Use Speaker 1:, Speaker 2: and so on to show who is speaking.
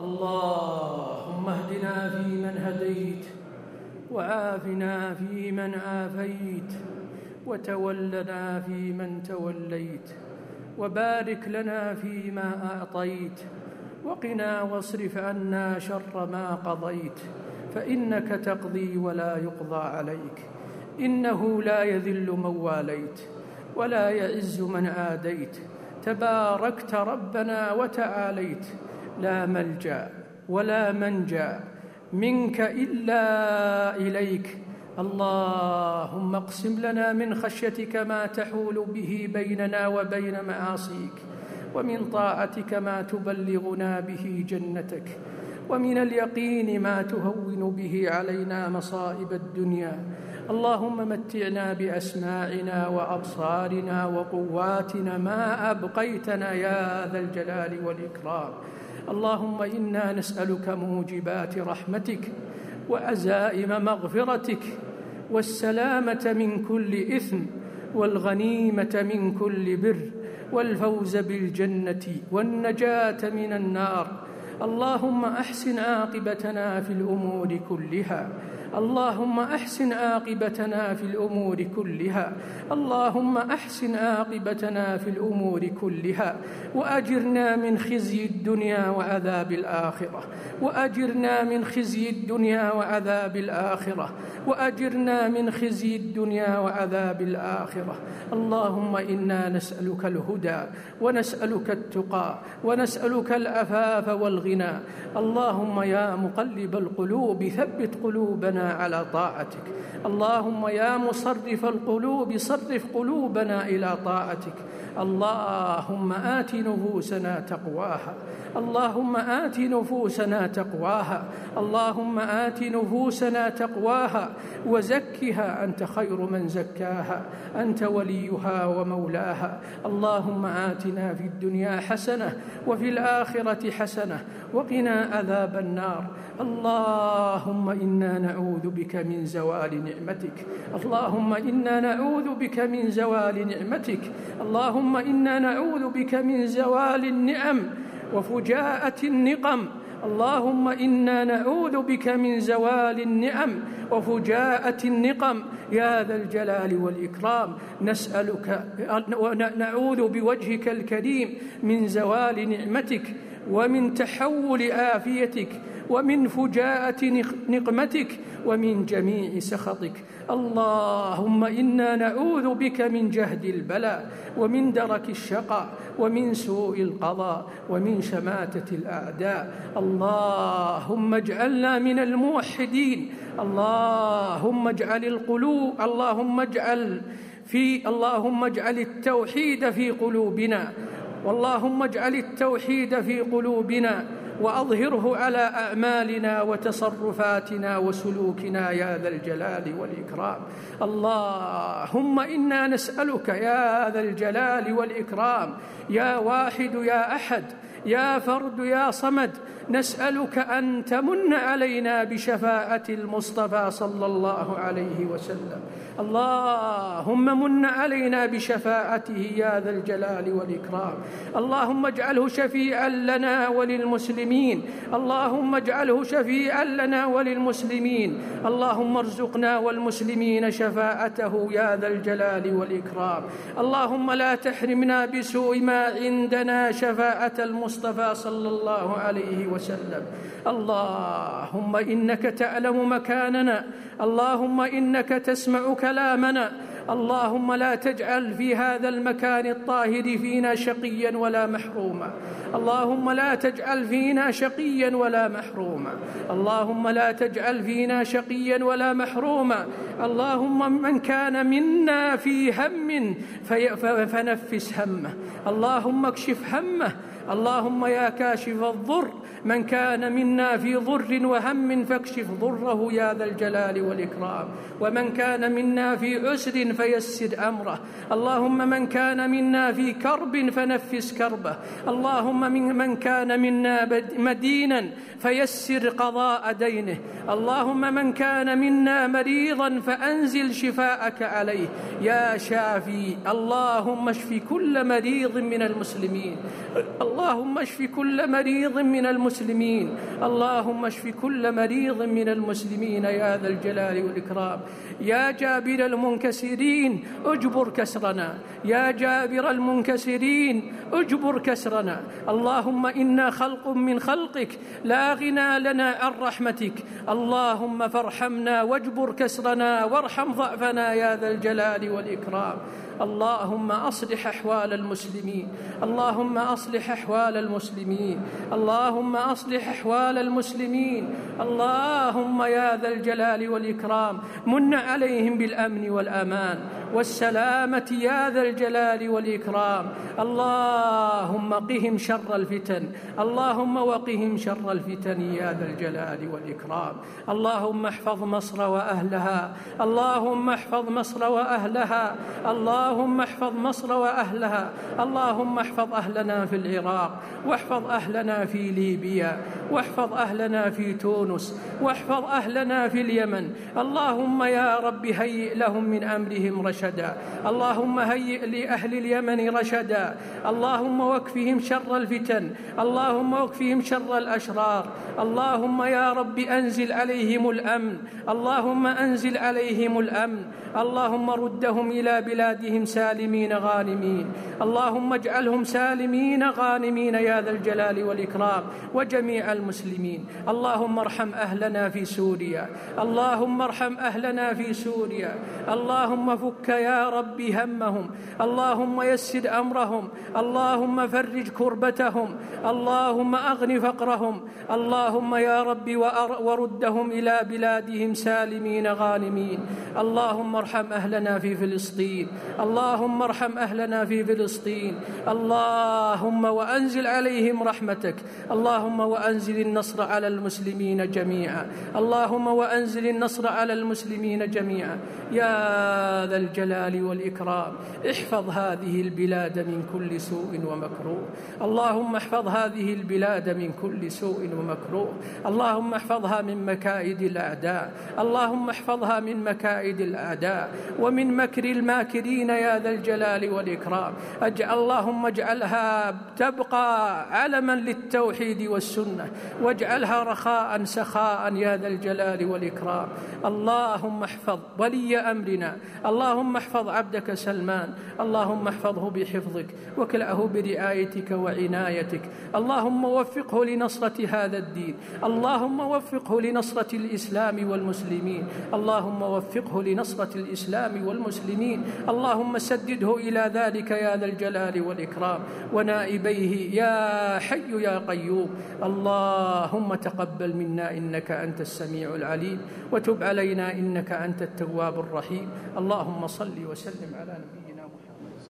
Speaker 1: اللهم اهدنا فيمن هديت، وعافنا فيمن عافيت، وتولنا فيمن توليت، وبارك لنا فيما أعطيت، وقنا واصرف عنا شر ما قضيت، فإنك تقضي ولا يقضى عليك، إنه لا يذل من واليت ولا يعز من عاديت، تباركت ربنا وتعاليت، لا ملجأ ولا منجا منك إلا إليك. اللهم اقسم لنا من خشيتك ما تحول به بيننا وبين معاصيك، ومن طاعتك ما تبلغنا به جنتك، ومن اليقين ما تهون به علينا مصائب الدنيا. اللهم متعنا بأسماعنا وأبصارنا وقواتنا ما أبقيتنا يا ذا الجلال والإكرام. اللهم إنا نسألك موجبات رحمتك وعزائم مغفرتك والسلامة من كل إثم والغنيمة من كل بر والفوز بالجنة والنجاة من النار. اللهم أحسن عاقبتنا في الأمور كلها، اللهم أحسن عاقبتنا في الأمور كلها، اللهم أحسن عاقبتنا في الأمور كلها، وأجرنا من خزي الدنيا وعذاب الآخرة، وأجرنا من خزي الدنيا وعذاب الآخرة، وأجرنا من خزي الدنيا وعذاب الآخرة. اللهم إنا نسألك الهدى ونسألك التقى ونسألك العفاف والغنى. اللهم يا مقلب القلوب ثبت قلوبنا على طاعتك، اللهم يا مصرف القلوب صرف قلوبنا إلى طاعتك. اللهم آت نفوسنا تقواها، اللهم آت نفوسنا تقواها، اللهم آت نفوسنا تقواها وزكها أنت خير من زكاها، أنت وليها ومولاها. اللهم آتنا في الدنيا حسنة وفي الآخرة حسنة وقنا عذاب النار. اللهم إنا نعوذ بك من زوال نعمتك، اللهم إنا نعوذ بك من زوال نعمتك، اللهم إنا نعوذ بك من زوال النعم وفجاءة النقم. اللهم إنا نعوذ بك من زوال النعم وفجاءة النقم يا ذا الجلال والإكرام. نسألك ونعوذ بوجهك الكريم من زوال نعمتك ومن تحول عافيتك ومن فجاءة نقمتك ومن جميع سخطك. اللهم إنا نعوذ بك من جهد البلاء ومن درك الشقاء ومن سوء القضاء ومن شماتة الأعداء. اللهم اجعلنا من الموحدين، اللهم اجعل القلوب، اللهم اجعل التوحيد في قلوبنا، واللهم اجعل التوحيد في قلوبنا وأظهره على أعمالنا وتصرفاتنا وسلوكنا يا ذا الجلال والإكرام. اللهم إنا نسألك يا ذا الجلال والإكرام، يا واحد يا أحد يا فرد يا صمد، نسألك أن تمن علينا بشفاعة المصطفى صلى الله عليه وسلم. اللهم من علينا بشفاعته يا ذا الجلال والإكرام. اللهم اجعله شفيعا لنا وللمسلمين، اللهم اجعله شفيعا لنا وللمسلمين. اللهم ارزقنا والمسلمين شفاعته يا ذا الجلال والإكرام. اللهم لا تحرمنا بسوء ما عندنا شفاعة المصطفى صلى الله عليه وسلم. اللهم إنك تعلم مكاننا، اللهم إنك تسمع كلامنا. اللهم لا تجعل في هذا المكان الطاهر فينا شقيا ولا محروما، اللهم لا تجعل فينا شقيا ولا محروما، اللهم لا تجعل فينا شقيا ولا محروما. اللهم من كان منا في هم فنفس همه، اللهم اكشف همه. اللهم يا كاشف الضر، من كان منا في ضر وهم فاكشف ضره يا ذا الجلال والإكرام. ومن كان منا في عسر فيسر أمره. اللهم من كان منا في كرب فنفس كربه. اللهم من كان منا مدينا فيسر قضاء دينه. اللهم من كان منا مريضا فأنزل شفاءك عليه يا شافي. اللهم اشف كل مريض من المسلمين. اللهم اشف كل مريض من المسلمين، اللهم اشف كل مريض من المسلمين يا ذا الجلال والإكرام. يا جابر المنكسرين اجبر كسرنا، يا جابر المنكسرين اجبر كسرنا. اللهم إنا خلق من خلقك لا غنى لنا عن رحمتك، اللهم فارحمنا واجبر كسرنا وارحم ضعفنا يا ذا الجلال والإكرام. اللهم أصلح أحوال المسلمين، اللهم أصلح أحوال المسلمين، اللهم أصلح أحوال المسلمين. اللهم يا ذا الجلال والإكرام من عليهم بالأمن والأمان والسلامة يا ذا الجلال والإكرام. اللهم قهم شر الفتن، اللهم وقهم شر الفتن يا ذا الجلال والإكرام. اللهم احفظ مصر وأهلها، اللهم احفظ مصر وأهلها، اللهم احفظ مصر وأهلها. اللهم احفظ أهلنا في العراق، واحفظ أهلنا في ليبيا، واحفظ أهلنا في تونس، واحفظ أهلنا في اليمن. اللهم يا رب هيئ لهم من أمرهم رشدا، اللهم هيئ لأهل اليمن رشدا. اللهم واكفهم شر الفتن، اللهم واكفهم شر الأشرار. اللهم يا رب أنزل عليهم الأمن، اللهم أنزل عليهم الأمن. اللهم ردهم إلى بلادهم سالمين غانمين، اللهم اجعلهم سالمين غانمين يا ذا الجلال والإكرام وجميع المسلمين. اللهم ارحم أهلنا في سوريا، اللهم ارحم أهلنا في سوريا. اللهم فك يا رب همهم، اللهم يسر أمرهم، اللهم فرج كربتهم، اللهم أغن فقرهم. اللهم يا رب وردهم إلى بلادهم سالمين غانمين. اللهم ارحم أهلنا في فلسطين، اللهم ارحم أهلنا في فلسطين. اللهم وأنزل عليهم رحمتك، اللهم وأنزل النصر على المسلمين جميعا، اللهم وأنزل النصر على المسلمين جميعا يا ذا الجلال والإكرام. احفظ هذه البلاد من كل سوء ومكروه، اللهم احفظ هذه البلاد من كل سوء ومكروه. اللهم احفظها من مكائد الأعداء، اللهم احفظها من مكائد الأعداء ومن مكر الماكرين يا ذا الجلال والإكرام. اللهم اجعلها تبقى علما للتوحيد والسنة، واجعلها رخاء سخاء يا ذا الجلال والإكرام. اللهم احفظ ولي أمرنا، اللهم احفظ عبدك سلمان، اللهم احفظه بحفظك وكلأه برعايتك وعنايتك. اللهم وفقه لنصرة هذا الدين، اللهم وفقه لنصرة الإسلام والمسلمين، اللهم وفقه لنصرة الإسلام والمسلمين. اللهم سدده إلى ذلك يا ذا الجلال والإكرام ونائبيه يا حي يا قيوم. اللهم تقبل منا إنك أنت السميع العليم، وتب علينا إنك أنت التواب الرحيم. اللهم صل وسلم على نبينا